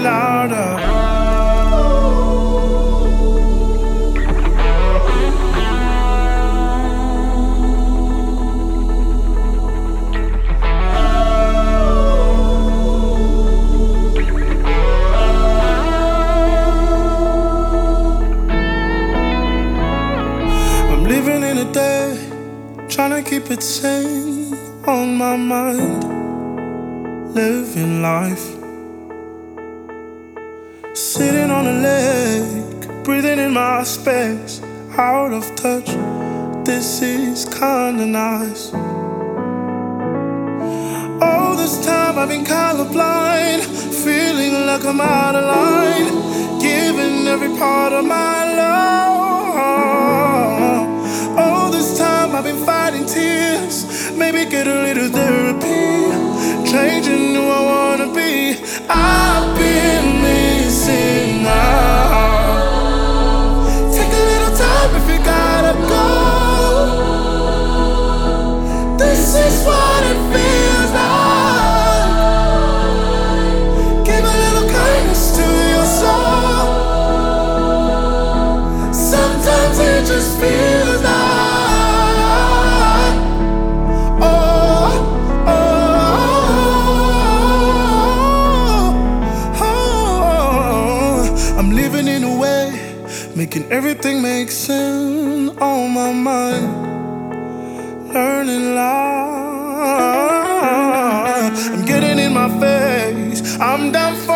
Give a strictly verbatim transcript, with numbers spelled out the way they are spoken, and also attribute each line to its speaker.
Speaker 1: louder. I'm living in a day, trying to keep it sane on my mind. Living life, sitting on a lake, breathing in my space, out of touch. This is kinda nice. All this time I've been colorblind, feeling like I'm out of line, giving every part of my love. All this time I've been fighting tears, maybe get a little therapy, changing who I wanna be. I've been missing out. Take a little time if you gotta go. This is what it feels like. Give a little kindness to your soul. Sometimes it just feels like making everything make sense on my mind. Learning life, I'm getting in my face. I'm down for